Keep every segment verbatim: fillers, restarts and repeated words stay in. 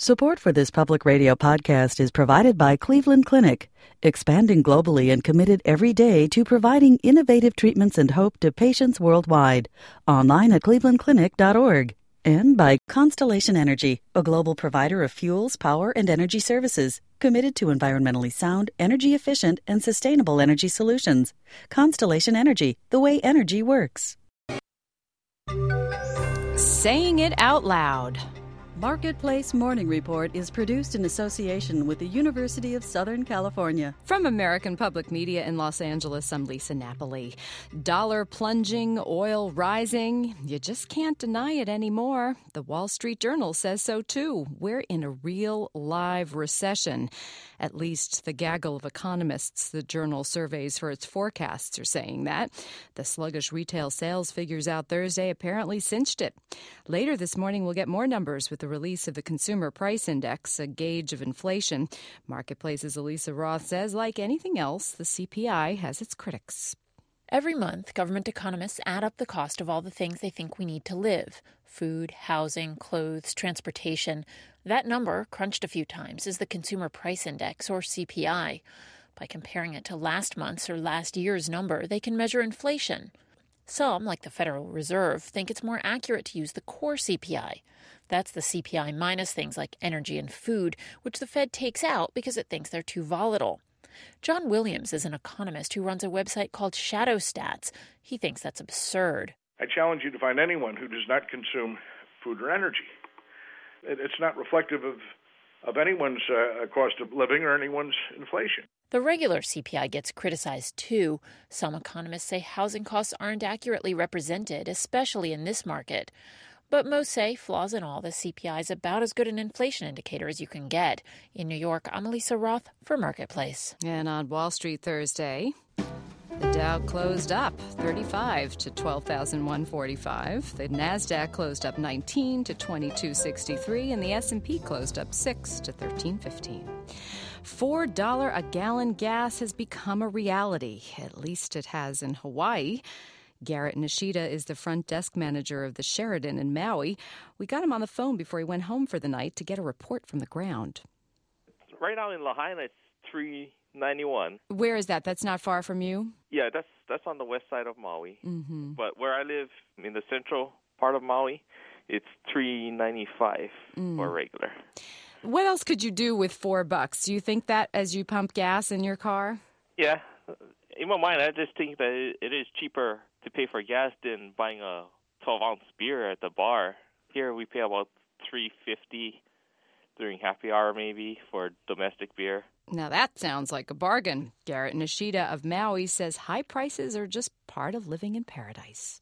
Support for this public radio podcast is provided by Cleveland Clinic, expanding globally and committed every day to providing innovative treatments and hope to patients worldwide. Online at cleveland clinic dot org. And by Constellation Energy, a global provider of fuels, power, and energy services, committed to environmentally sound, energy-efficient, and sustainable energy solutions. Constellation Energy, the way energy works. Saying it out loud. Marketplace Morning Report is produced in association with the University of Southern California. From American Public Media in Los Angeles, I'm Lisa Napoli. Dollar plunging, oil rising. You just can't deny it anymore. The Wall Street Journal says so, too. We're in a real, live recession. At least the gaggle of economists the Journal surveys for its forecasts are saying that. The sluggish retail sales figures out Thursday apparently cinched it. Later this morning, we'll get more numbers with the release of the Consumer Price Index, a gauge of inflation. Marketplace's Elisa Roth says, like anything else, the C P I has its critics. Every month, government economists add up the cost of all the things they think we need to live: food, housing, clothes, transportation. That number, crunched a few times, is the Consumer Price Index, or C P I. By comparing it to last month's or last year's number, they can measure inflation. Some, like the Federal Reserve, think it's more accurate to use the core C P I. That's the C P I minus things like energy and food, which the Fed takes out because it thinks they're too volatile. John Williams is an economist who runs a website called Shadow Stats. He thinks that's absurd. I challenge you to find anyone who does not consume food or energy. It, it's not reflective of, of anyone's uh, cost of living or anyone's inflation. The regular C P I gets criticized, too. Some economists say housing costs aren't accurately represented, especially in this market. But most say, flaws and all, the C P I is about as good an inflation indicator as you can get. In New York, I'm Elisa Roth for Marketplace. And on Wall Street Thursday, the Dow closed up thirty-five to twelve thousand one hundred forty-five. The Nasdaq closed up nineteen to twenty-two sixty-three, and the S and P closed up six to thirteen fifteen. four dollars a gallon gas has become a reality. At least it has in Hawaii. Garrett Nishida is the front desk manager of the Sheraton in Maui. We got him on the phone before he went home for the night to get a report from the ground. Right now in Lahaina, it's three ninety-one. Where is that? That's not far from you? Yeah, that's that's on the west side of Maui. Mm-hmm. But where I live, in the central part of Maui, it's three ninety-five mm. for regular. What else could you do with four bucks? Do you think that as you pump gas in your car? Yeah. In my mind, I just think that it is cheaper to pay for gas than buying a twelve-ounce beer at the bar. Here we pay about three fifty during happy hour maybe for domestic beer. Now that sounds like a bargain. Garrett Nishida of Maui says high prices are just part of living in paradise.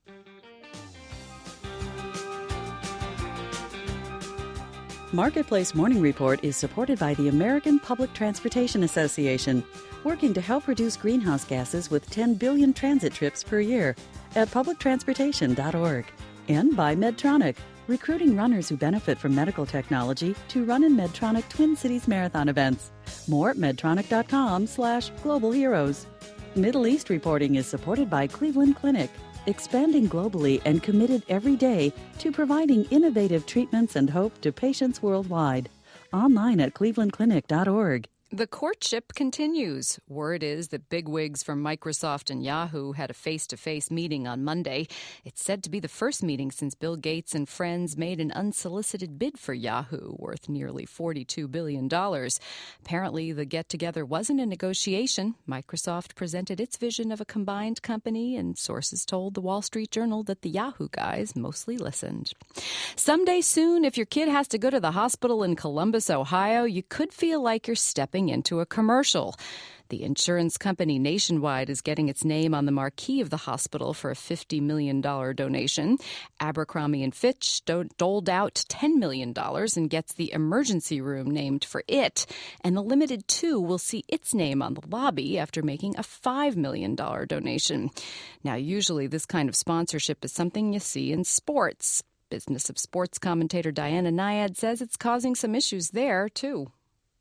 Marketplace Morning Report is supported by the American Public Transportation Association, working to help reduce greenhouse gases with ten billion transit trips per year at public transportation dot org. And by Medtronic, recruiting runners who benefit from medical technology to run in Medtronic Twin Cities Marathon events. More at medtronic.com slash global heroes. Middle East reporting is supported by Cleveland Clinic, expanding globally and committed every day to providing innovative treatments and hope to patients worldwide. Online at cleveland clinic dot org. The courtship continues. Word is that bigwigs from Microsoft and Yahoo had a face-to-face meeting on Monday. It's said to be the first meeting since Bill Gates and friends made an unsolicited bid for Yahoo, worth nearly forty-two billion dollars. Apparently, the get-together wasn't a negotiation. Microsoft presented its vision of a combined company, and sources told the Wall Street Journal that the Yahoo guys mostly listened. Someday soon, if your kid has to go to the hospital in Columbus, Ohio, you could feel like you're stepping into a commercial. The insurance company Nationwide is getting its name on the marquee of the hospital for a fifty million dollars donation. Abercrombie and Fitch do- doled out ten million dollars and gets the emergency room named for it. And the Limited two will see its name on the lobby after making a five million dollars donation. Now, usually this kind of sponsorship is something you see in sports. Business of Sports commentator Diana Nyad says it's causing some issues there, too.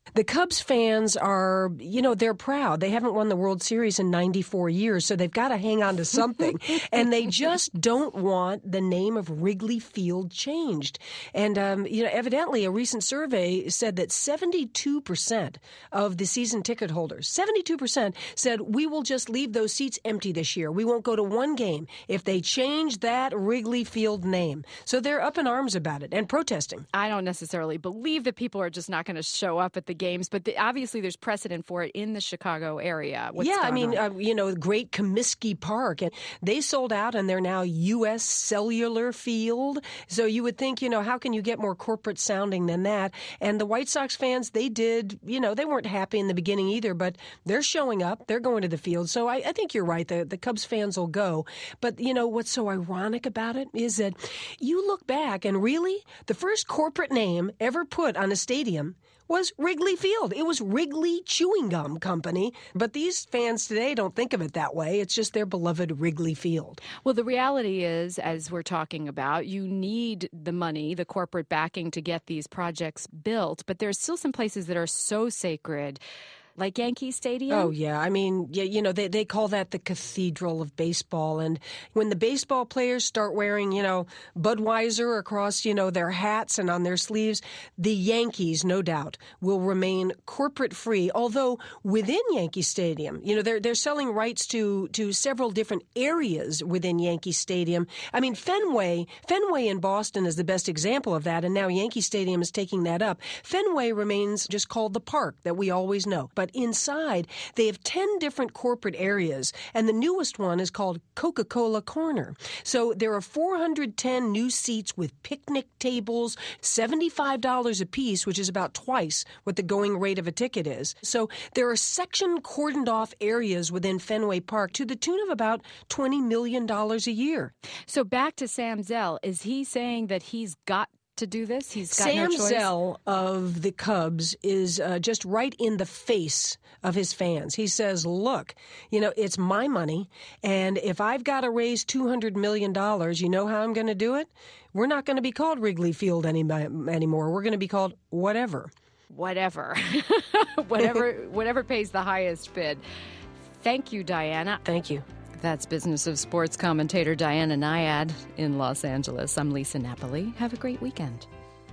The Cubs fans are, you know, they're proud. They haven't won the World Series in ninety-four years, so they've got to hang on to something. And they just don't want the name of Wrigley Field changed. And, um, you know, evidently a recent survey said that seventy-two percent of the season ticket holders, seventy-two percent said we will just leave those seats empty this year. We won't go to one game if they change that Wrigley Field name. So they're up in arms about it and protesting. I don't necessarily believe that people are just not going to show up at the games, but the, obviously there's precedent for it in the Chicago area. What's yeah, I mean, uh, you know, Great Comiskey Park, and they sold out, and they're now U S Cellular Field. So you would think, you know, how can you get more corporate sounding than that? And the White Sox fans, they did, you know, they weren't happy in the beginning either, but they're showing up. They're going to the field. So I, I think you're right. The, the Cubs fans will go. But, you know, what's so ironic about it is that you look back, and really, the first corporate name ever put on a stadium was Wrigley Field. It was Wrigley Chewing Gum Company. But these fans today don't think of it that way. It's just their beloved Wrigley Field. Well, the reality is, as we're talking about, you need the money, the corporate backing to get these projects built. But there's still some places that are so sacred, like Yankee Stadium? Oh, yeah. I mean, yeah, you know, they, they call that the cathedral of baseball. And when the baseball players start wearing, you know, Budweiser across, you know, their hats and on their sleeves, the Yankees, no doubt, will remain corporate free. Although within Yankee Stadium, you know, they're they're selling rights to, to several different areas within Yankee Stadium. I mean, Fenway, Fenway in Boston is the best example of that. And now Yankee Stadium is taking that up. Fenway remains just called the park that we always know. But But inside, they have ten different corporate areas, and the newest one is called Coca-Cola Corner. So there are four hundred ten new seats with picnic tables, seventy-five dollars a piece, which is about twice what the going rate of a ticket is. So there are section cordoned off areas within Fenway Park to the tune of about twenty million dollars a year. So back to Sam Zell. Is he saying that he's got to do this? He's got Sam no choice? Zell of the Cubs is uh, just right in the face of his fans. He says, look, you know, it's my money, and if I've got to raise two hundred million dollars, you know how I'm going to do it? We're not going to be called Wrigley Field any, anymore. We're going to be called whatever. Whatever. whatever, whatever pays the highest bid. Thank you, Diana. Thank you. That's Business of Sports commentator Diana Nyad in Los Angeles. I'm Lisa Napoli. Have a great weekend.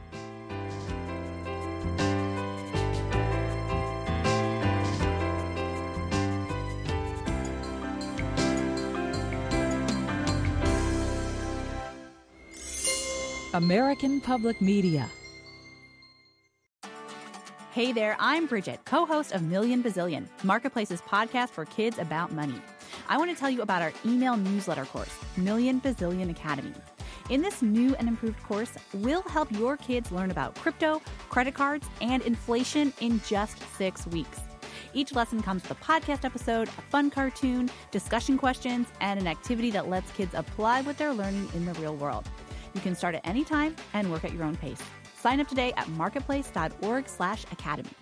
American Public Media. Hey there, I'm Bridget, co-host of Million Bazillion, Marketplace's podcast for kids about money. I want to tell you about our email newsletter course, Million Bazillion Academy. In this new and improved course, we'll help your kids learn about crypto, credit cards, and inflation in just six weeks. Each lesson comes with a podcast episode, a fun cartoon, discussion questions, and an activity that lets kids apply what they're learning in the real world. You can start at any time and work at your own pace. Sign up today at marketplace.org slash academy.